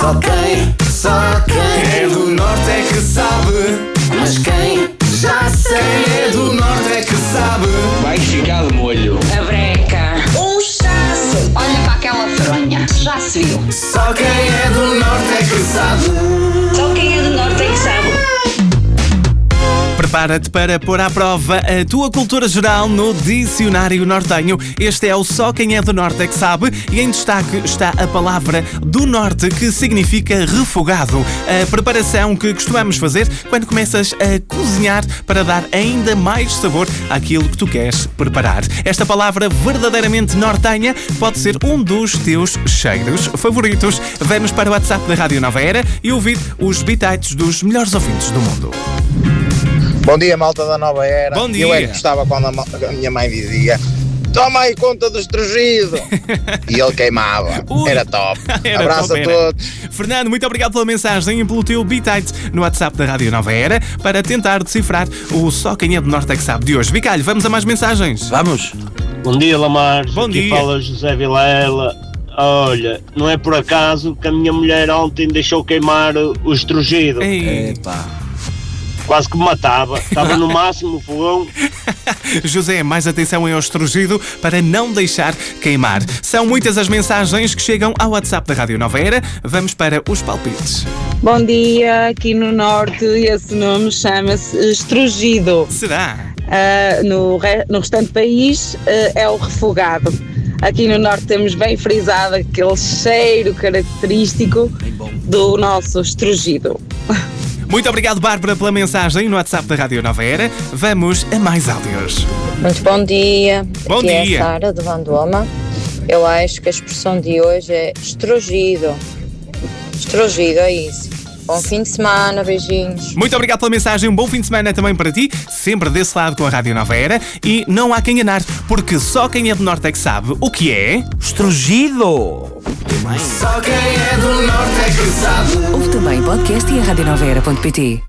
Só quem é do norte é que sabe. Mas quem já sei é do norte é que sabe. Vai ficar de molho. A breca. Um chasso. Olha para aquela fronha. Já se viu. Só quem é do norte é que sabe. Só quem é do norte é que sabe. Prepara-te para pôr à prova a tua cultura geral no Dicionário Nortenho. Este é o Só Quem é do Norte é que sabe e em destaque está a palavra do Norte, que significa refogado. A preparação que costumamos fazer quando começas a cozinhar para dar ainda mais sabor àquilo que tu queres preparar. Esta palavra verdadeiramente nortenha pode ser um dos teus cheiros favoritos. Vamos para o WhatsApp da Rádio Nova Era e ouvir os bitites dos melhores ouvintes do mundo. Bom dia, malta da Nova Era. Bom dia. Eu é que gostava quando a minha mãe dizia: toma aí conta do estrugido. E ele queimava. Ui. Era top. Era Abraço top, a era. todos. Fernando, muito obrigado pela mensagem e pelo teu bitite no WhatsApp da Rádio Nova Era para tentar decifrar o Só Quem é do Norte é que sabe de hoje. Bicalho, vamos a mais mensagens. Vamos. Bom dia, Lamar. Bom Aqui dia. fala José Vilela. Olha, não é por acaso que a minha mulher ontem deixou queimar o estrugido. Ei. Epá. Quase que me matava. Estava no máximo o fogão. José, mais atenção ao estrugido para não deixar queimar. São muitas as mensagens que chegam ao WhatsApp da Rádio Nova Era. Vamos para os palpites. Bom dia, aqui no Norte esse nome chama-se estrugido. Será? No restante do país é o refogado. Aqui no Norte temos bem frisado aquele cheiro característico do nosso estrugido. Muito obrigado, Bárbara, pela mensagem no WhatsApp da Rádio Nova Era. Vamos a mais áudios. Muito bom dia. Bom Aqui dia. é a Sara de Vandoma. Eu acho que a expressão de hoje é estrugido. Estrugido, é isso. Bom fim de semana, beijinhos. Muito obrigado pela mensagem, um bom fim de semana também para ti, sempre desse lado com a Rádio Nova Era. E não há quem enganar, porque só quem é do Norte é que sabe o que é Estrugido. Só quem é do norte é que sabe. Ouve também podcast e a radionovaera.pt.